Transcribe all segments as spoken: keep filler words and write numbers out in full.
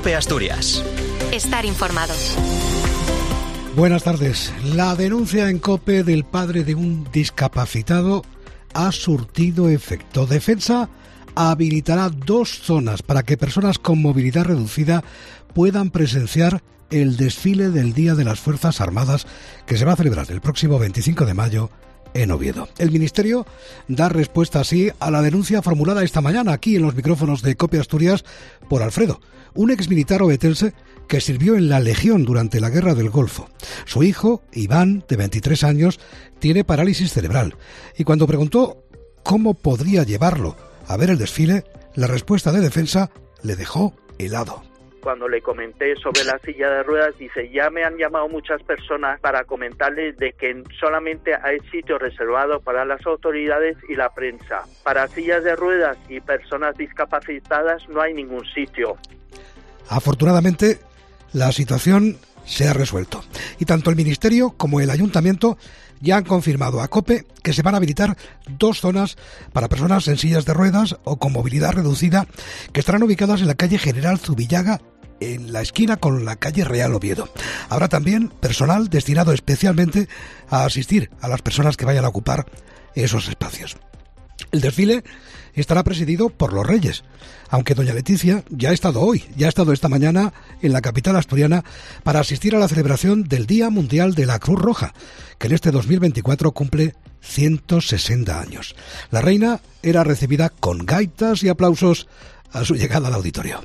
COPE Asturias. Estar informados. Buenas tardes. La denuncia en COPE del padre de un discapacitado ha surtido efecto. Defensa habilitará dos zonas para que personas con movilidad reducida puedan presenciar el desfile del Día de las Fuerzas Armadas que se va a celebrar el próximo veinticinco de mayo en Oviedo. El Ministerio da respuesta así a la denuncia formulada esta mañana aquí en los micrófonos de COPE Asturias por Alfredo, un exmilitar ovetense que sirvió en la Legión durante la Guerra del Golfo. Su hijo, Iván, de veintitrés años, tiene parálisis cerebral y cuando preguntó cómo podría llevarlo a ver el desfile, la respuesta de Defensa le dejó helado. Cuando le comenté sobre la silla de ruedas, dice, ya me han llamado muchas personas para comentarles de que solamente hay sitio reservado para las autoridades y la prensa. Para sillas de ruedas y personas discapacitadas no hay ningún sitio. Afortunadamente, la situación se ha resuelto. Y tanto el Ministerio como el Ayuntamiento ya han confirmado a COPE que se van a habilitar dos zonas para personas en sillas de ruedas o con movilidad reducida que estarán ubicadas en la calle General Zubillaga, en la esquina con la calle Real Oviedo. Habrá también personal destinado especialmente a asistir a las personas que vayan a ocupar esos espacios. El desfile estará presidido por los Reyes, aunque doña Leticia ya ha estado hoy, ya ha estado esta mañana en la capital asturiana para asistir a la celebración del Día Mundial de la Cruz Roja, que en este dos mil veinticuatro cumple ciento sesenta años. La reina era recibida con gaitas y aplausos a su llegada al auditorio.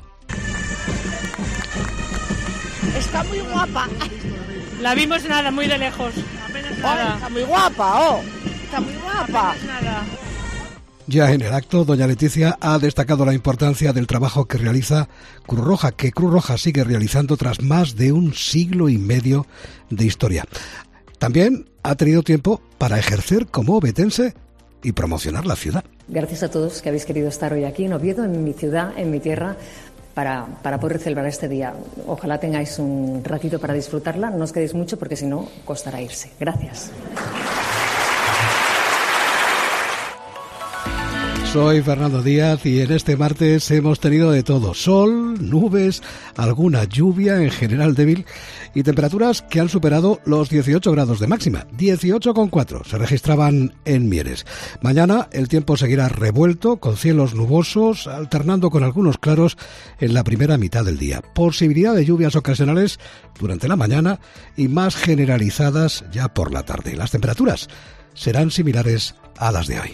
Está muy guapa. La vimos nada, muy de lejos. Apenas nada. Oh, está muy guapa, oh. Está muy guapa. Apenas nada. Ya en el acto, doña Leticia ha destacado la importancia del trabajo que realiza Cruz Roja, que Cruz Roja sigue realizando tras más de un siglo y medio de historia. También ha tenido tiempo para ejercer como ovetense y promocionar la ciudad. Gracias a todos que habéis querido estar hoy aquí en Oviedo, en mi ciudad, en mi tierra, para, para poder celebrar este día. Ojalá tengáis un ratito para disfrutarla, no os quedéis mucho porque si no, costará irse. Gracias. Soy Fernando Díaz y en este martes hemos tenido de todo. Sol, nubes, alguna lluvia, en general débil, y temperaturas que han superado los dieciocho grados de máxima. dieciocho coma cuatro se registraban en Mieres. Mañana el tiempo seguirá revuelto, con cielos nubosos, alternando con algunos claros en la primera mitad del día. Posibilidad de lluvias ocasionales durante la mañana y más generalizadas ya por la tarde. Las temperaturas serán similares a las de hoy.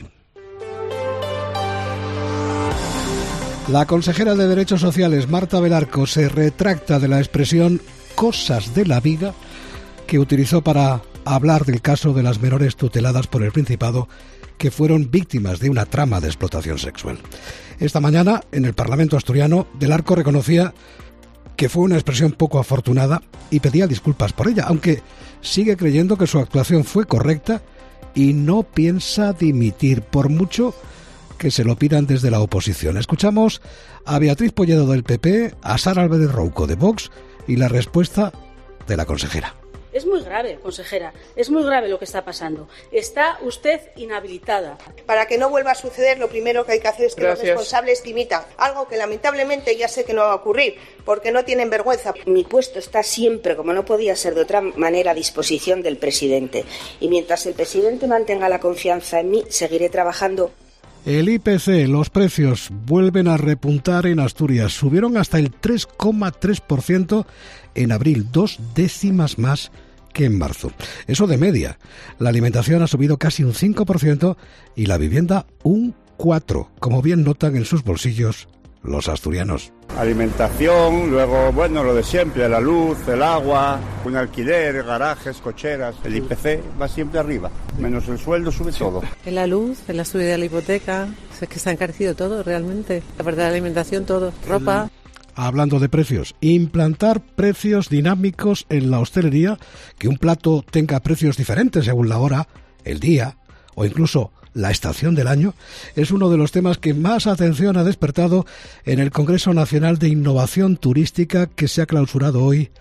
La consejera de Derechos Sociales, Marta Belarco, se retracta de la expresión «cosas de la vida» que utilizó para hablar del caso de las menores tuteladas por el Principado que fueron víctimas de una trama de explotación sexual. Esta mañana, en el Parlamento asturiano, Belarco reconocía que fue una expresión poco afortunada y pedía disculpas por ella, aunque sigue creyendo que su actuación fue correcta y no piensa dimitir, por mucho que se lo pidan desde la oposición. Escuchamos a Beatriz Polledo del P P, a Sara Álvarez Rouco de Vox y la respuesta de la consejera. Es muy grave, consejera, es muy grave lo que está pasando. Está usted inhabilitada. Para que no vuelva a suceder, lo primero que hay que hacer es que Gracias. Los responsables dimitan. Algo que lamentablemente ya sé que no va a ocurrir, porque no tienen vergüenza. Mi puesto está siempre, como no podía ser de otra manera, a disposición del presidente. Y mientras el presidente mantenga la confianza en mí, seguiré trabajando. El I P C, los precios vuelven a repuntar en Asturias. Subieron hasta el tres coma tres por ciento en abril, dos décimas más que en marzo. Eso de media. La alimentación ha subido casi un cinco por ciento y la vivienda un cuatro por ciento, como bien notan en sus bolsillos los asturianos. Alimentación, luego, bueno, lo de siempre, la luz, el agua, un alquiler, garajes, cocheras. El I P C va siempre arriba, menos el sueldo sube todo. En la luz, en la subida de la hipoteca, es que se ha encarecido todo realmente. La parte de la alimentación, todo, ropa. Hablando de precios, implantar precios dinámicos en la hostelería, que un plato tenga precios diferentes según la hora, el día o incluso la estación del año, es uno de los temas que más atención ha despertado en el Congreso Nacional de Innovación Turística que se ha clausurado hoy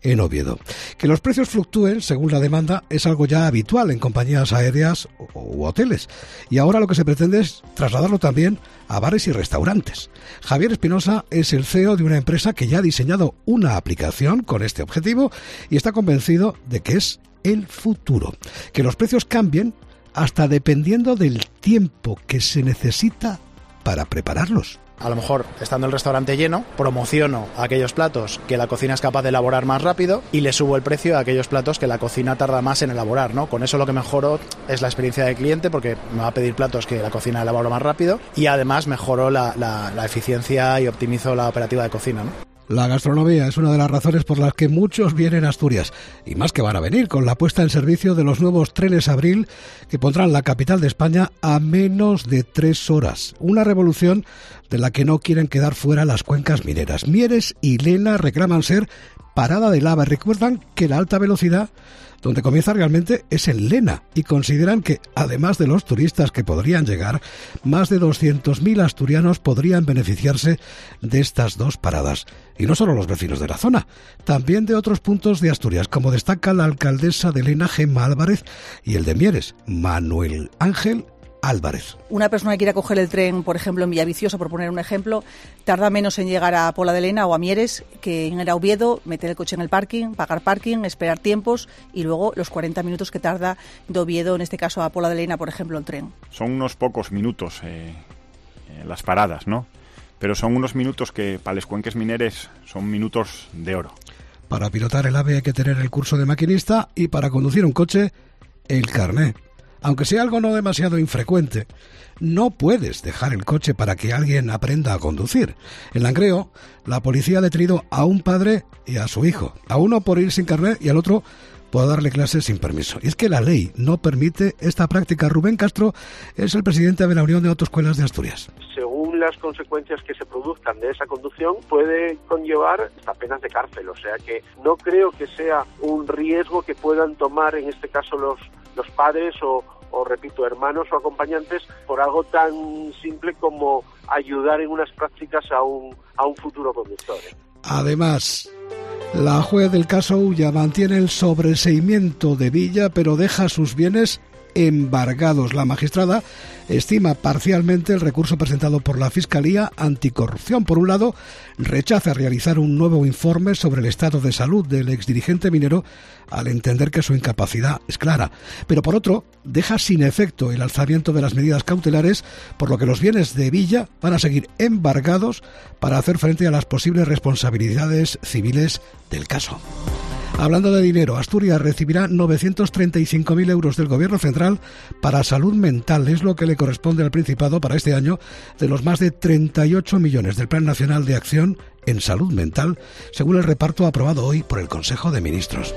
en Oviedo. Que los precios fluctúen según la demanda es algo ya habitual en compañías aéreas u hoteles. Y ahora lo que se pretende es trasladarlo también a bares y restaurantes. Javier Espinosa es el C E O de una empresa que ya ha diseñado una aplicación con este objetivo y está convencido de que es el futuro. Que los precios cambien hasta dependiendo del tiempo que se necesita para prepararlos. A lo mejor, estando el restaurante lleno, promociono aquellos platos que la cocina es capaz de elaborar más rápido y le subo el precio a aquellos platos que la cocina tarda más en elaborar, ¿no? Con eso lo que mejoro es la experiencia del cliente, porque me va a pedir platos que la cocina elabora más rápido, y además mejoro la, la, la eficiencia y optimizo la operativa de cocina, ¿no? La gastronomía es una de las razones por las que muchos vienen a Asturias, y más que van a venir con la puesta en servicio de los nuevos trenes Abril que pondrán la capital de España a menos de tres horas. Una revolución de la que no quieren quedar fuera las cuencas mineras. Mieres y Lena reclaman ser parada de lava. Recuerdan que la alta velocidad, donde comienza realmente, es en Lena, y consideran que, además de los turistas que podrían llegar, más de doscientos mil asturianos podrían beneficiarse de estas dos paradas. Y no solo los vecinos de la zona, también de otros puntos de Asturias, como destaca la alcaldesa de Lena, Gemma Álvarez, y el de Mieres, Manuel Ángel Álvarez. Una persona que quiera coger el tren, por ejemplo, en Villaviciosa, por poner un ejemplo, tarda menos en llegar a Pola de Lena o a Mieres que en ir a Oviedo, meter el coche en el parking, pagar parking, esperar tiempos y luego los cuarenta minutos que tarda de Oviedo, en este caso a Pola de Lena, por ejemplo, el tren. Son unos pocos minutos eh, eh, las paradas, ¿no? Pero son unos minutos que para los cuenques mineres son minutos de oro. Para pilotar el AVE hay que tener el curso de maquinista y para conducir un coche, el carné. Aunque sea algo no demasiado infrecuente, no puedes dejar el coche para que alguien aprenda a conducir. En Langreo, la policía ha detenido a un padre y a su hijo, a uno por ir sin carnet y al otro por darle clases sin permiso. Y es que la ley no permite esta práctica. Rubén Castro es el presidente de la Unión de Autoescuelas de Asturias. Según las consecuencias que se produzcan de esa conducción, puede conllevar hasta penas de cárcel. O sea que no creo que sea un riesgo que puedan tomar en este caso los, los padres o, o, repito, hermanos o acompañantes por algo tan simple como ayudar en unas prácticas a un, a un futuro conductor. Además, la juez del caso Ulla mantiene el sobreseimiento de Villa, pero deja sus bienes embargados. La magistrada estima parcialmente el recurso presentado por la Fiscalía Anticorrupción. Por un lado, rechaza realizar un nuevo informe sobre el estado de salud del exdirigente minero al entender que su incapacidad es clara. Pero por otro, deja sin efecto el alzamiento de las medidas cautelares, por lo que los bienes de Villa van a seguir embargados para hacer frente a las posibles responsabilidades civiles del caso. Hablando de dinero, Asturias recibirá novecientos treinta y cinco mil euros del Gobierno central para salud mental. Es lo que le corresponde al Principado para este año, de los más de treinta y ocho millones del Plan Nacional de Acción en Salud Mental, según el reparto aprobado hoy por el Consejo de Ministros.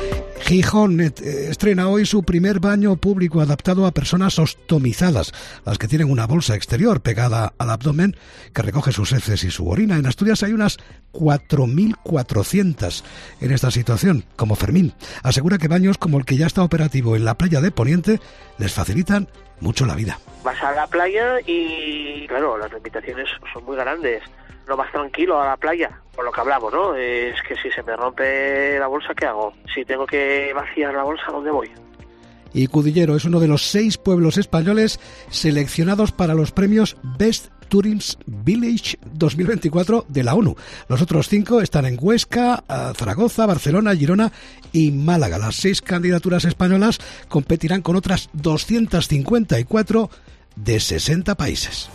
Gijón estrena hoy su primer baño público adaptado a personas ostomizadas, las que tienen una bolsa exterior pegada al abdomen que recoge sus heces y su orina. En Asturias hay unas cuatro mil cuatrocientas en esta situación, como Fermín. Asegura que baños como el que ya está operativo en la playa de Poniente les facilitan mucho la vida. Vas a la playa y, claro, las limitaciones son muy grandes. No vas tranquilo a la playa, por lo que hablamos, ¿no? Es que si se me rompe la bolsa, ¿qué hago? Si tengo que vaciar la bolsa, ¿dónde voy? Y Cudillero es uno de los seis pueblos españoles seleccionados para los premios Best Tourism Village dos mil veinticuatro de la ONU. Los otros cinco están en Huesca, Zaragoza, Barcelona, Girona y Málaga. Las seis candidaturas españolas competirán con otras doscientas cincuenta y cuatro de sesenta países.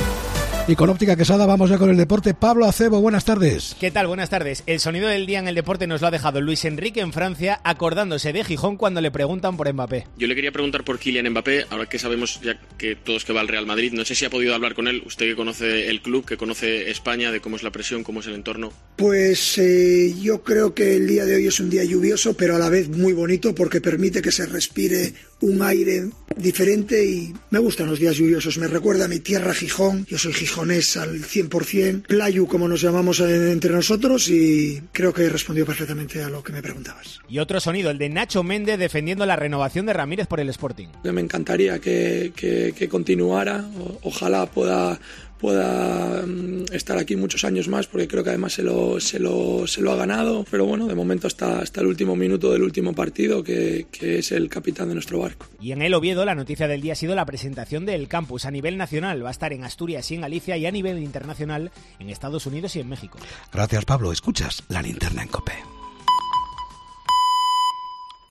Y con Óptica Quesada vamos ya con el deporte. Pablo Acebo, buenas tardes. ¿Qué tal? Buenas tardes. El sonido del día en el deporte nos lo ha dejado Luis Enrique en Francia, acordándose de Gijón cuando le preguntan por Mbappé. Yo le quería preguntar por Kylian Mbappé, ahora que sabemos ya que todos que va al Real Madrid. No sé si ha podido hablar con él, usted que conoce el club, que conoce España, de cómo es la presión, cómo es el entorno. Pues eh, yo creo que el día de hoy es un día lluvioso, pero a la vez muy bonito porque permite que se respire un aire diferente y me gustan los días lluviosos. Me recuerda a mi tierra Gijón, yo soy gijonés al cien por ciento, playu como nos llamamos entre nosotros, y creo que he respondido perfectamente a lo que me preguntabas. Y otro sonido, el de Nacho Méndez defendiendo la renovación de Ramírez por el Sporting. Me encantaría que, que, que continuara, o, ojalá pueda pueda um, estar aquí muchos años más, porque creo que además se lo, se lo, se lo ha ganado. Pero bueno, de momento hasta, hasta el último minuto del último partido, que, que es el capitán de nuestro barco. Y en el Oviedo, la noticia del día ha sido la presentación del campus a nivel nacional. Va a estar en Asturias y en Galicia, y a nivel internacional en Estados Unidos y en México. Gracias, Pablo. Escuchas La Linterna en COPE.